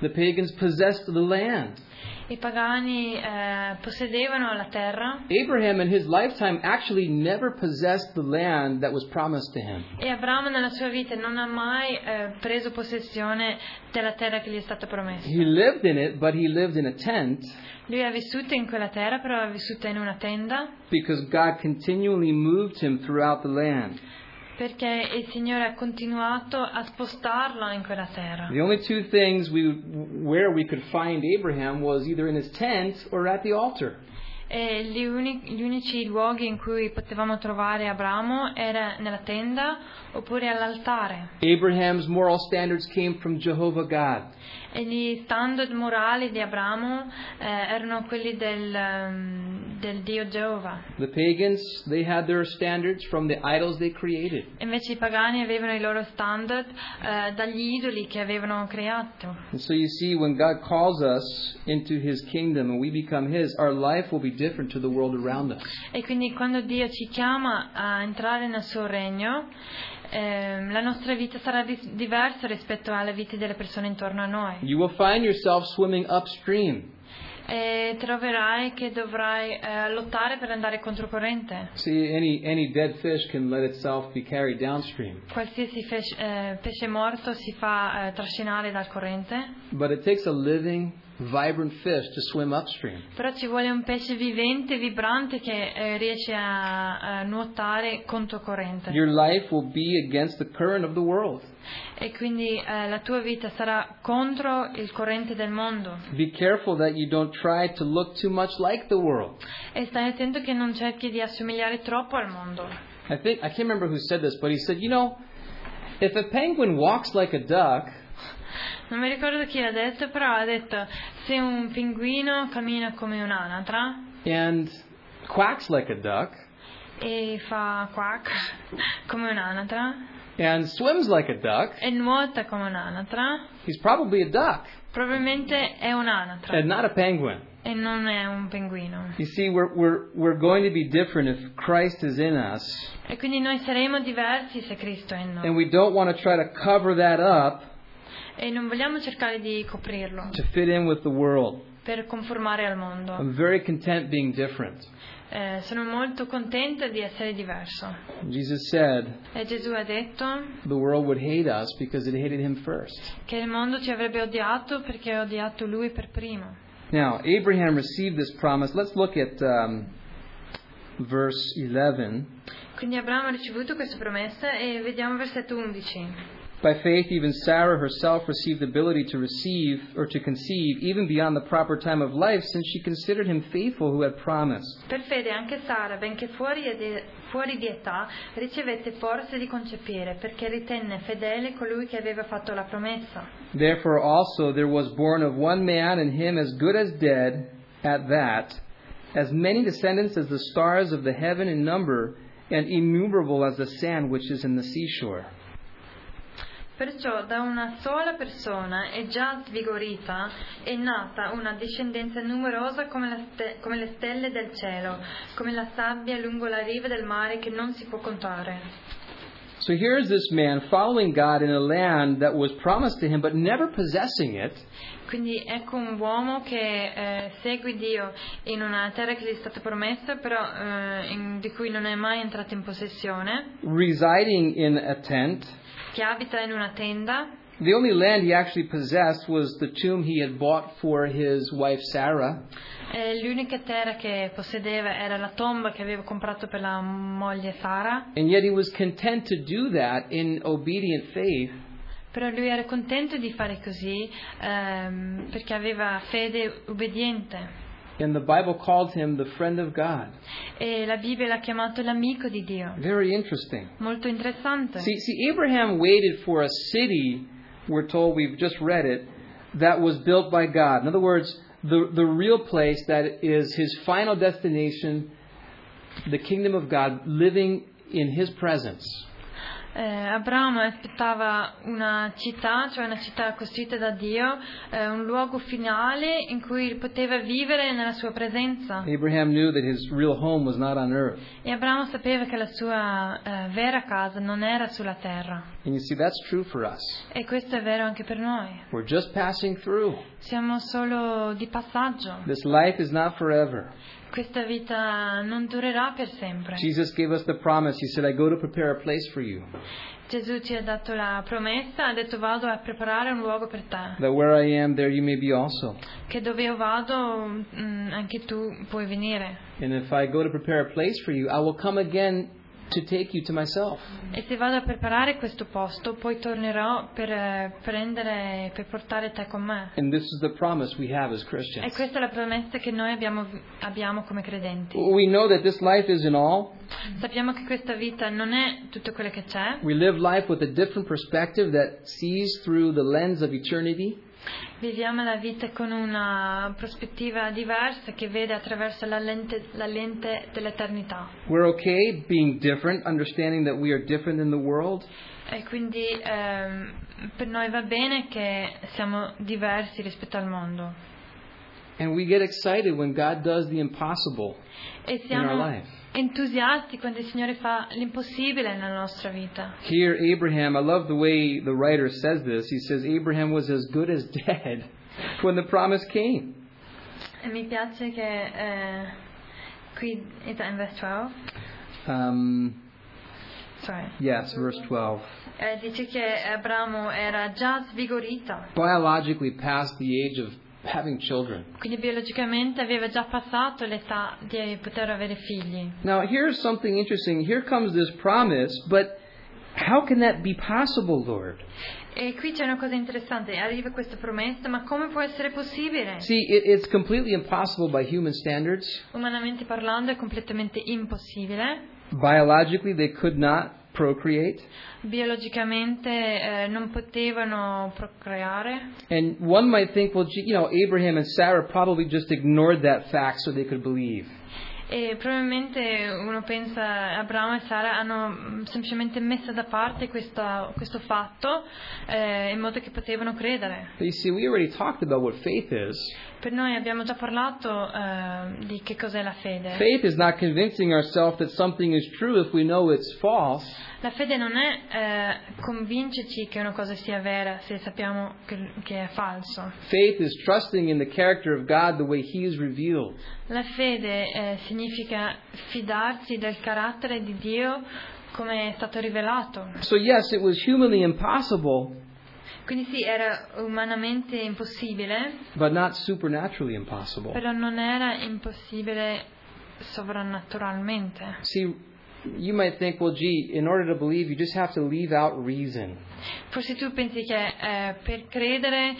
The pagans possessed the land. I pagani eh, possedevano la terra. Abraham in his lifetime actually never possessed the land that was promised to him. E Abramo nella sua vita non ha mai eh, preso possessione della terra che gli è stata promessa. He lived in it, but he lived in a tent. Lui ha vissuto in quella terra, però ha vissuto in una tenda. Because God continually moved him throughout the land. Perché il Signore ha continuato a spostarlo in quella terra. The only two things we, where we could find Abraham was either in his tent or at the altar. E gli, uni, gli unici luoghi in cui potevamo trovare Abramo era nella tenda oppure all'altare. Abraham's moral standards came from Jehovah God. E gli standard morali di Abramo eh, erano quelli del, um, del Dio Geova. The pagans, they had their standards from the idols they created. Invece i pagani avevano i loro standard eh, dagli idoli che avevano creato. And so you see, when God calls us into His kingdom and we become His, our life will be different to the world around us. E quindi quando Dio ci chiama a entrare nel suo regno, eh, la nostra vita sarà di- diversa rispetto alle vite delle persone intorno a noi. You will find yourself swimming upstream. E troverai che dovrai eh, lottare per andare controcorrente. See, any any dead fish can let itself be carried downstream. Qualsiasi fes- eh, pesce morto si fa eh, trascinare dal corrente, But it takes a living, vibrant fish to swim upstream. però ci vuole un pesce vivente, vibrante che eh, riesce a, a nuotare controcorrente. Your life will be against the current of the world. E quindi eh, la tua vita sarà contro il corrente del mondo. Be careful that you don't try to look too much like the world. E stai attento che non cerchi di assomigliare troppo al mondo. I think I can't remember who said this, but he said, you know, if a penguin walks like a duck, Non mi ricordo chi l'ha detto, però ha detto: se un pinguino cammina come un'anatra and quacks like a duck, e fa quack come un'anatra and swims like a duck, e nuota come un'anatra, he's probably a duck probabilmente è un'anatra and not a penguin. e non è un pinguino. You see, we're we're we're going to be different if Christ is in us, E quindi noi saremo diversi se Cristo è in and noi. we don't want to try to cover that up E non vogliamo cercare di coprirlo to fit in with the world. per conformare al mondo. I'm very content being different. Eh, sono molto contenta di essere diverso. Jesus said E Gesù ha detto the world would hate us because it hated him first. che il mondo ci avrebbe odiato perché ha odiato lui per primo. Now, Abraham received this promise. Let's look at um, verse eleven. Quindi Abramo ha ricevuto questa promessa e vediamo versetto undici. By faith, even Sarah herself received the ability to receive or to conceive even beyond the proper time of life, since she considered him faithful who had promised. Per fede anche Sara, benché fuori di, fuori di età, ricevette forza di concepire, perché ritenne fedele colui che aveva fatto la promessa. Therefore also there was born of one man in him as good as dead, at that, as many descendants as the stars of the heaven in number, and innumerable as the sand which is in the seashore. Perciò da una sola persona e già svigorita è nata una discendenza numerosa come, la ste- come le stelle del cielo, come la sabbia lungo la riva del mare che non si può contare. So here's this man following God in a land that was promised to him but never possessing it. Quindi ecco un uomo che eh, segue Dio in una terra che gli è stata promessa, però eh, in- di cui non è mai entrato in possessione, Residing in a tent. che abita in una tenda. The only land he actually possessed was the tomb he had bought for his wife Sarah. E l'unica terra che possedeva era la tomba che aveva comprato per la moglie Sara, And yet he was content to do that in obedient faith però lui era contento di fare così ehm, perché aveva fede obbediente. and the Bible called him the friend of God. E la Bibbia l'ha chiamato l'amico di Dio. Very interesting. Molto interessante. See, see, Abraham waited for a city, we're told, we've just read it, that was built by God. In other words, the, the real place that is his final destination, the kingdom of God, living in his presence. Eh, Abramo aspettava una città, cioè una città costruita da Dio, eh, un luogo finale in cui poteva vivere nella sua presenza. Abraham knew that his real home was not on earth. E Abramo sapeva che la sua eh, vera casa non era sulla terra. And you see, that's true for us. E questo è vero anche per noi. We're just passing through. Siamo solo di passaggio. This life is not forever. Questa vita non durerà per sempre. Jesus gave us the promise. He said, I go to prepare a place for you. Gesù ci ha dato la promessa, ha detto vado a preparare un luogo per te. That where I am, there you may be also. Che dove io vado, mh, anche tu puoi venire. And if I go to prepare a place for you, I will come again to take you to myself. E se vado a preparare questo posto, poi tornerò per eh, prendere, per portare te con me. And this is the promise we have as E Christians. questa è la promessa che noi abbiamo, abbiamo come credenti. We know that this life isn't all. Sappiamo che questa vita non è tutto quello che c'è. We live life with a different perspective that sees through the lens of eternity. Viviamo la vita con una prospettiva diversa che vede attraverso la lente, la lente dell'eternità. We're okay being different, understanding that we are different than the world. E quindi ehm, per noi va bene che siamo diversi rispetto al mondo. And we get excited when God does the impossible E in our siamo life. entusiasti quando il Signore fa l'impossibile nella nostra vita. Here, Abraham, I love the way the writer says this. He says Abraham was as good as dead when the promise came. E mi piace che eh, qui is that in verse twelve? Um, Sorry. yes, verse twelve. Eh, dice che Abramo era già svigorito, Biologically past the age of having children. quindi biologicamente aveva già passato l'età di poter avere figli. Now, here's something interesting. Here comes this promise, but how can that be possible, Lord? E qui c'è una cosa interessante, arriva questa promessa, ma come può essere possibile? See, it, it's completely impossible by human standards. Umanamente parlando è completamente impossibile. Biologically, they could not procreate. Biologicamente eh, non potevano procreare. And one might think, well, gee, you know, Abraham and Sarah probably just ignored that fact so they could believe. E probabilmente uno pensa Abramo e Sara hanno semplicemente messo da parte questa, questo fatto eh, in modo che potevano credere. But you see, we already talked about what faith is. Per noi abbiamo già parlato eh, di che cos'è la fede. Faith is not convincing ourselves that something is true if we know it's false. La fede non è eh, convincerci che una cosa sia vera se sappiamo che, che è falso. Faith is trusting in the character of God the way He is revealed. La fede eh, significa fidarsi del carattere di Dio come è stato rivelato. So yes, it was humanly impossible, Quindi sì, era umanamente impossibile, but not supernaturally impossible. però non era impossibile sovrannaturalmente. See, you might think, well, gee, in order to believe, you just have to leave out reason. Forse tu pensi che eh, per credere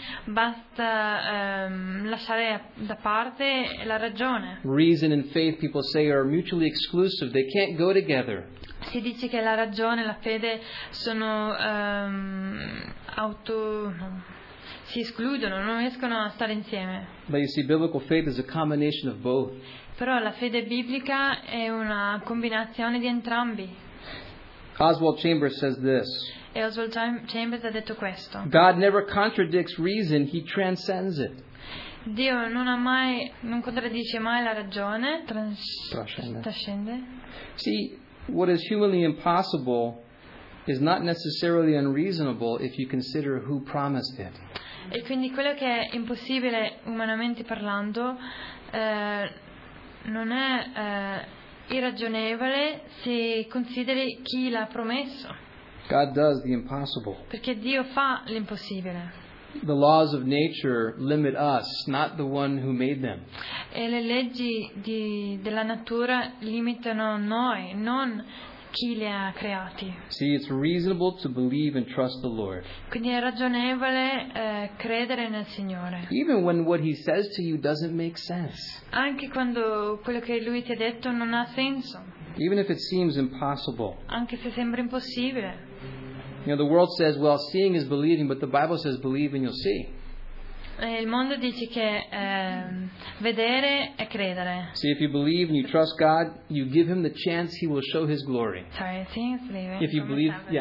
basta ehm, lasciare da parte la ragione. Reason and faith, people say, are mutually exclusive. They can't go together. Si dice che la ragione e la fede sono ehm, auto... no, si escludono, non riescono a stare insieme. But you see, biblical faith is a combination of both. Però la fede biblica è una combinazione di entrambi. Oswald Chambers says this: E Oswald Chambers ha detto questo. God never contradicts reason, He transcends it. Dio non ha mai, non contraddice mai la ragione, trans- Trascende. trascende. See, what is humanly impossible is not necessarily unreasonable if you consider who promised it. E quindi quello che è impossibile umanamente parlando eh, non è eh, irragionevole se consideri chi l'ha promesso, God does the impossible. perché Dio fa l'impossibile. The laws of nature limit us, not the one who made them. E le leggi di, della natura limitano noi, non chi li ha creati. See, it's reasonable to believe and trust the Lord, Quindi è ragionevole eh, credere nel Signore, even when what He says to you doesn't make sense, anche quando quello che Lui ti ha detto non ha senso, even if it seems impossible. anche se sembra impossibile. You know, the world says, well, seeing is believing, but the Bible says believe and you'll see. E il mondo dice che ehm, vedere è credere. See, if you believe and you trust God, you give Him the chance, He will show His glory. Sorry, seeing is believing. If you from believe, seven. yeah,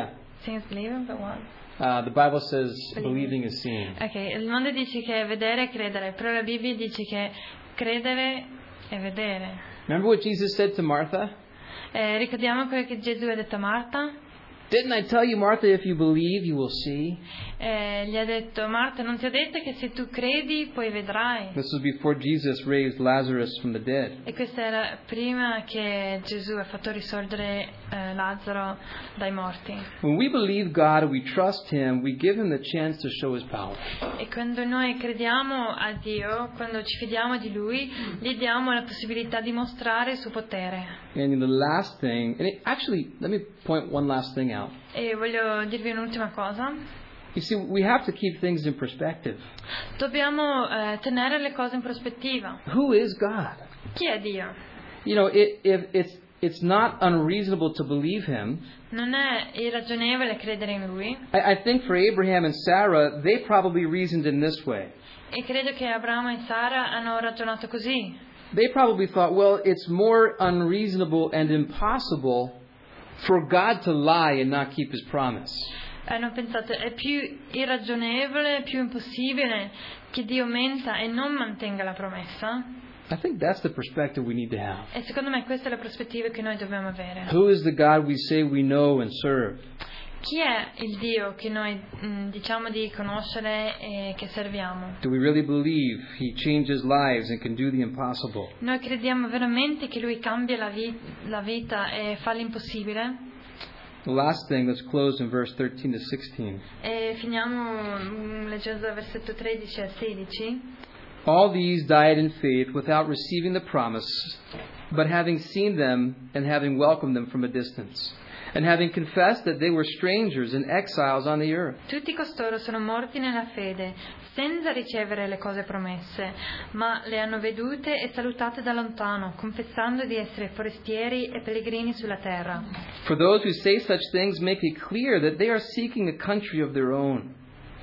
Seeing is believing, but what? Uh, the Bible says Believing. believing is seeing. Ok, il mondo dice che vedere è credere, però la Bibbia dice che credere è vedere. Remember what Jesus said to Martha? Eh, ricordiamo quello che Gesù ha detto a Marta? Didn't I tell you, Martha, if you believe, you will see? Eh, gli ha detto, Marta, non ti ho detto che se tu credi poi vedrai? This was before Jesus raised Lazarus from the dead. E questa era prima che Gesù ha fatto risorgere eh, Lazzaro dai morti. When we believe God and we trust Him, we give Him the chance to show His power. E quando noi crediamo a Dio, quando ci fidiamo di Lui, gli diamo la possibilità di mostrare il suo potere. And the last thing, and it, actually, let me point one last thing out. E voglio dirvi un'ultima cosa. You see, we have to keep things in perspective. Dobbiamo eh, tenere le cose in prospettiva. Who is God? Chi è Dio? You know, it, if it's it's not unreasonable to believe Him. Non è irragionevole credere in Lui. I, I think for Abraham and Sarah, they probably reasoned in this way. E credo che Abramo e Sara hanno ragionato così. They probably thought, well, it's more unreasonable and impossible for God to lie and not keep His promise. Hanno pensato è più irragionevole, più impossibile che Dio menta e non mantenga la promessa. I think that's the perspective we need to have. E secondo me questa è la prospettiva che noi dobbiamo avere. Who is the God we say we know and serve? Chi è il Dio che noi mh, diciamo di conoscere e che serviamo? Do we really believe He changes lives and can do the impossible? Noi crediamo veramente che Lui cambia la, vi- la vita e fa l'impossibile? The last thing, let's close in verse thirteen to sixteen. E finiamo mh, leggendo dal versetto tredici al sedici. All these died in faith without receiving the promise, but having seen them and having welcomed them from a distance, and having confessed that they were strangers and exiles on the earth. Tutti costoro sono morti nella fede, senza ricevere le cose promesse, ma le hanno vedute e salutate da lontano, confessando di essere forestieri e pellegrini sulla terra. For those who say such things make it clear that they are seeking a country of their own.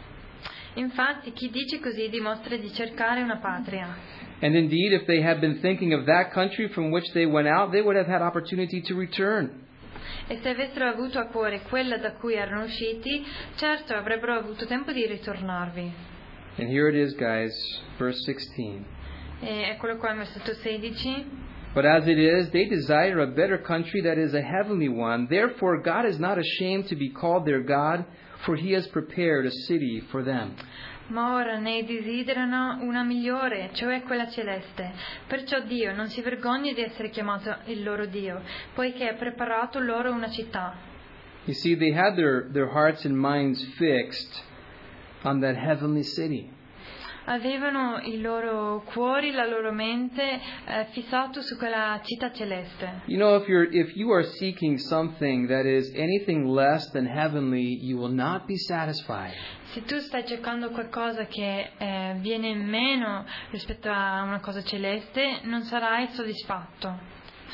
Infatti, chi dice così dimostra di cercare una patria. And indeed, if they had been thinking of that country from which they went out, they would have had opportunity to return. E se avessero avuto a cuore quella da cui erano usciti, certo avrebbero avuto tempo di ritornarvi. And here it is, guys, verse sixteen. E eccolo qua il versetto sedici. But as it is, they desire a better country that is a heavenly one. Therefore, God is not ashamed to be called their God, for He has prepared a city for them. Ma ora ne desiderano una migliore, cioè quella celeste. Perciò Dio non si vergogna di essere chiamato il loro Dio, poiché ha preparato loro una città. You see, they had their, their hearts and minds fixed on that heavenly city. Avevano i loro cuori, la loro mente eh, fissato su quella città celeste. You know, if you're if you are seeking something that is anything less than heavenly, you will not be satisfied. Se tu stai cercando qualcosa che eh, viene meno rispetto a una cosa celeste, non sarai soddisfatto.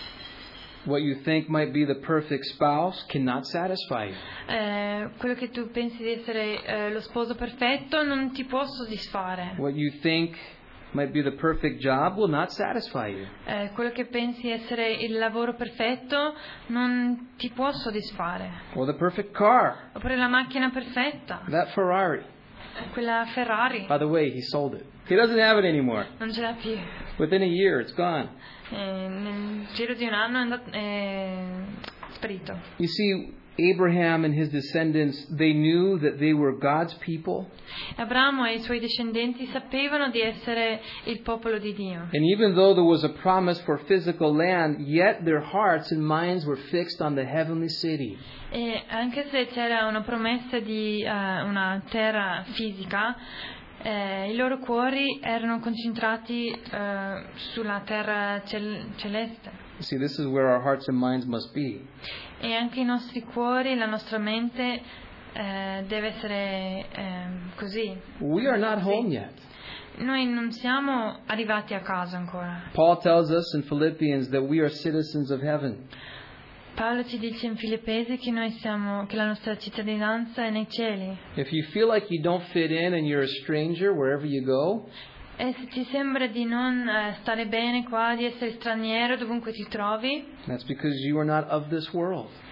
What you think might be the perfect spouse cannot satisfy you. Eh, quello che tu pensi di essere eh, lo sposo perfetto non ti può soddisfare. What you think might be the perfect job will not satisfy you. Eh, quello che pensi essere il lavoro perfetto non ti può soddisfare. Or the perfect car, Oppure la macchina perfetta, that Ferrari. quella Ferrari, By the way, he sold it. He doesn't have it anymore. non ce l'ha più. Within a year, it's gone. Eh, nel giro di un anno è andato, è sparito. You see, Abraham and his descendants, they knew that they were God's people. Abramo e i suoi discendenti sapevano di essere il popolo di Dio. And even though there was a promise for physical land, yet their hearts and minds were fixed on the heavenly city. E anche se c'era una promessa di uh, una terra fisica, eh, i loro cuori erano concentrati uh, sulla terra cel- celeste. You see, this is where our hearts and minds must be. E anche i nostri cuori, la nostra mente eh, deve essere eh, così. We are not home yet. Noi non siamo arrivati a casa ancora. Paul tells us in Philippians that we are citizens of heaven. Paolo ci dice in Filippesi che noi siamo, che la nostra cittadinanza è nei cieli. If you feel like you don't fit in and you're a stranger wherever you go, E se ti sembra di non eh, stare bene qua, di essere straniero dovunque ti trovi, that's because you are not of this world.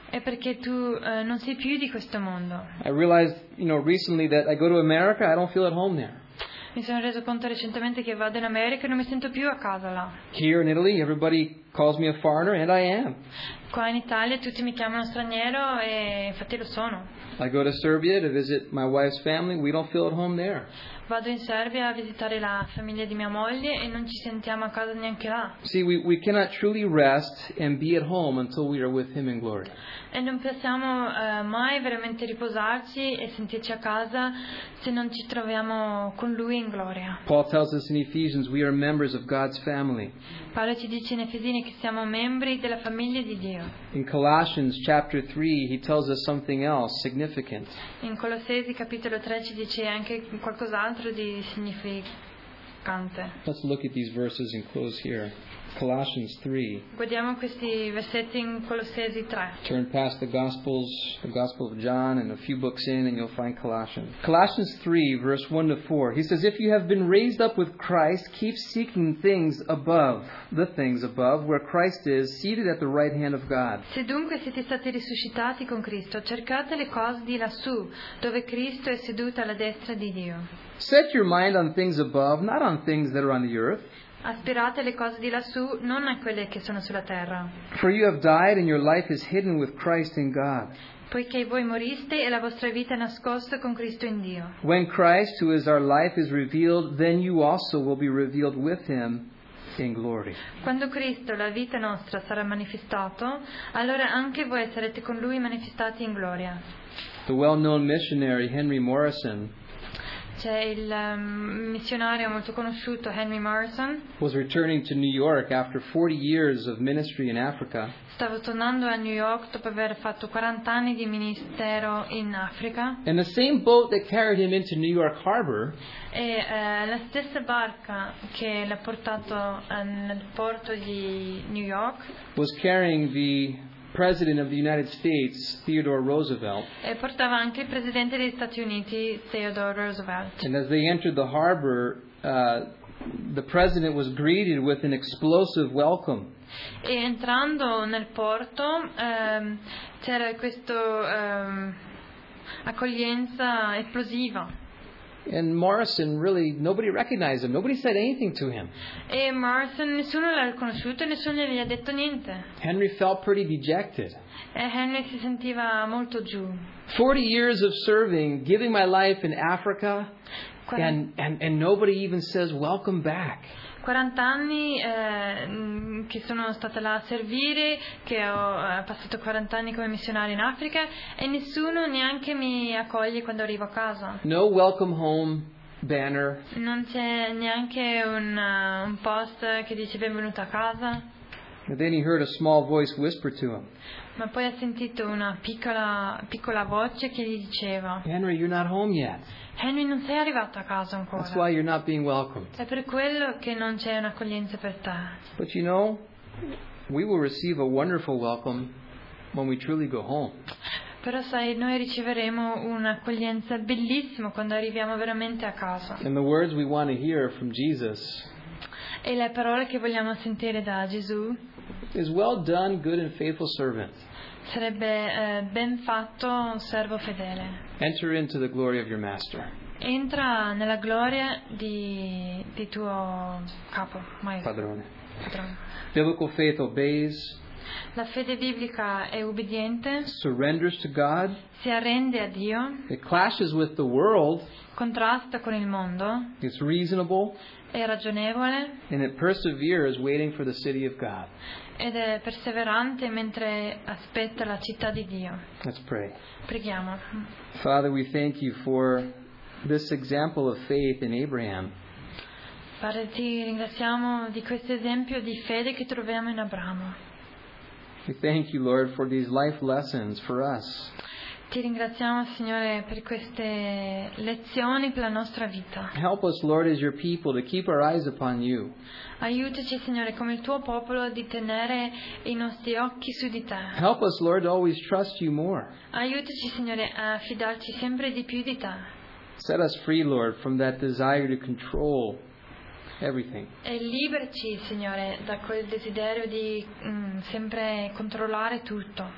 è perché tu uh, non sei più di questo mondo. I realized, you know, recently that I go to America, I don't feel at home there. Mi sono reso conto recentemente che vado in America e non mi sento più a casa là. Here in Italy, everybody calls me a foreigner, and I am. Qua in Italia tutti mi chiamano straniero e infatti lo sono. I go to Serbia to visit my wife's family. We don't feel at home there. Vado in Serbia a visitare la famiglia di mia moglie e non ci sentiamo a casa neanche là. See, we, we cannot truly rest and be at home until we are with Him in glory. E non possiamo uh, mai veramente riposarci e sentirci a casa se non ci troviamo con Lui in gloria. Paul tells us in Ephesians we are members of God's family. Paolo ci dice in Efesini che siamo membri della famiglia di Dio. In Colossians chapter three, he tells us something else significant. In Colossesi capitolo tre ci dice anche qualcos'altro di significante. Let's look at these verses and close here. Colossians three. Guardiamo questi versetti in Colossesi tre. Turn past the Gospels, the Gospel of John, and a few books in, and you'll find Colossians. Colossians three, verse one to four. He says, "If you have been raised up with Christ, keep seeking things above, the things above, where Christ is, seated at the right hand of God." Se dunque siete stati risuscitati con Cristo, cercate le cose di lassù, dove Cristo è seduto alla destra di Dio. Set your mind on things above, not on things that are on the earth. Aspirate le cose di lassù, non a quelle che sono sulla terra. For you have died, and your life is hidden with Christ in God. Poiché voi moriste e la vostra vita è nascosta con Cristo in Dio. When Christ, who is our life, is revealed, then you also will be revealed with Him in glory. Quando Cristo, la vita nostra, sarà manifestato, allora anche voi sarete con Lui manifestati in gloria. The well-known missionary Henry Morrison C'è il um, missionario molto conosciuto Henry Morrison. was returning to New York after forty years of ministry in Africa. Stava tornando a New York dopo aver fatto quaranta anni di ministero in Africa. And the same boat that carried him into New York Harbor E eh, la stessa barca che l'ha portato eh, nel porto di New York was carrying the President of the United States, Theodore Roosevelt. e portava anche il presidente degli Stati Uniti, Theodore Roosevelt. And as they entered the harbor, uh, the President was greeted with an explosive welcome. E entrando nel porto ehm, c'era questa ehm, accoglienza esplosiva. And Morrison, really, nobody recognized him. Nobody said anything to him. E Morrison, nessuno l'ha riconosciuto e nessuno gli ha detto niente. Henry felt pretty dejected. E Henry si sentiva molto giù. Forty years of serving, giving my life in Africa, and, and, and nobody even says, welcome back. quaranta anni eh, che sono stata là a servire, che ho eh, passato quaranta anni come missionario in Africa e nessuno neanche mi accoglie quando arrivo a casa. No welcome home banner. Non c'è neanche un, uh, un post che dice benvenuto a casa. And then he heard a small voice whisper to him, Ma poi ha sentito una piccola, piccola voce che gli diceva: Henry, you're not home yet. Henry, non sei arrivato a casa ancora. That's why you're not being welcomed. È per quello che non c'è un'accoglienza per te. But you know, we will receive a wonderful welcome when we truly go home. Però sai, noi riceveremo un'accoglienza bellissima quando arriviamo veramente a casa. And the words we want to hear from Jesus E le parole che vogliamo sentire da Gesù is, well done, good and faithful servant. sarebbe eh, ben fatto, servo fedele. Enter into the glory of your master. Entra nella gloria di, di tuo capo, maestro. Padrone. Padrone. Biblical faith obeys, La fede biblica è ubbidiente, surrenders to God. si arrende a Dio, It clashes with the world. contrasta con il mondo, It's reasonable. è ragionevole And it perseveres waiting for the city of God. ed è perseverante mentre aspetta la città di Dio. Let's pray. Preghiamo. Father, we thank you for this example of faith in Abraham. Padre, ti ringraziamo di questo esempio di fede che troviamo in Abramo. We thank you, Lord, for these life lessons for us. Ti ringraziamo, Signore, per queste lezioni per la nostra vita. Help us, Lord, as your people, to keep our eyes upon you. Aiutaci, Signore, come il tuo popolo, di tenere i nostri occhi su di te. Help us, Lord, to always trust you more. Aiutaci, Signore, a fidarci sempre di più di te. Set us free, Lord, from that desire to control everything. E liberaci, Signore, da quel desiderio di mm, sempre controllare tutto.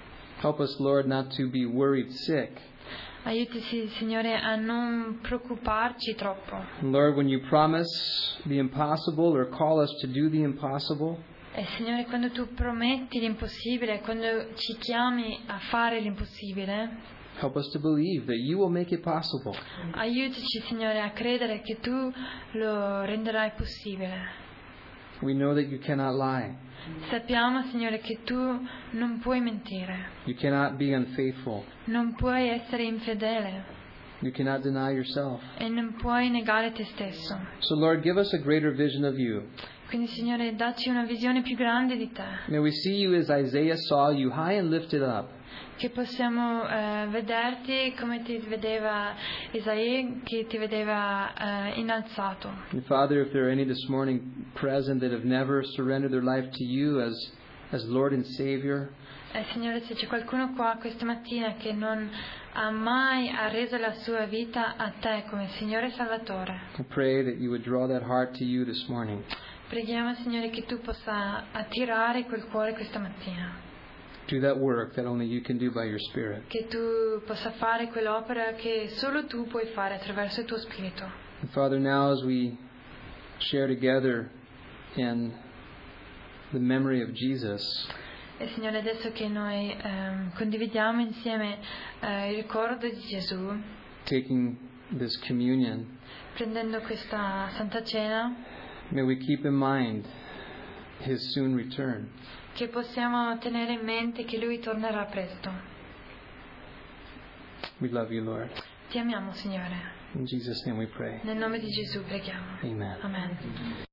Help us, Lord, not to be worried sick. Aiutici, Signore, a non preoccuparci troppo. Lord, when you promise the impossible or call us to do the impossible, E Signore, quando tu prometti l'impossibile, quando ci chiami a fare l'impossibile, help us to believe that you will make it possible. aiutaci, Signore, a credere che tu lo renderai possibile. We know that you cannot lie. Sappiamo, Signore, che tu non puoi mentire, You cannot be unfaithful. non puoi essere infedele You cannot deny yourself. e non puoi negare te stesso. So, Lord, give us a greater vision of you. Quindi, Signore, dacci una visione più grande di te, May we see you as Isaiah saw you, high and lifted up, che possiamo eh, vederti come ti vedeva Isaia, che ti vedeva eh, innalzato. And Father, if there are any this morning present that have never surrendered their life to you as, as Lord and Savior, Eh, Signore, se c'è qualcuno qua questa mattina che non ha mai arreso la sua vita a te come Signore e Salvatore, I pray that you would draw that heart to you this morning. preghiamo, Signore, che tu possa attirare quel cuore questa mattina, Do that work that only you can do by your Spirit. che tu possa fare quell'opera che solo tu puoi fare attraverso il tuo Spirito. And Father, now as we share together in the memory of Jesus, E Signore, adesso che noi ehm, condividiamo insieme eh, il ricordo di Gesù, taking this communion, prendendo questa Santa Cena, may we keep in mind His soon return. che possiamo tenere in mente che Lui tornerà presto. We love you, Lord. Ti amiamo, Signore. In Jesus' name we pray. Nel nome di Gesù preghiamo. Amen. Amen.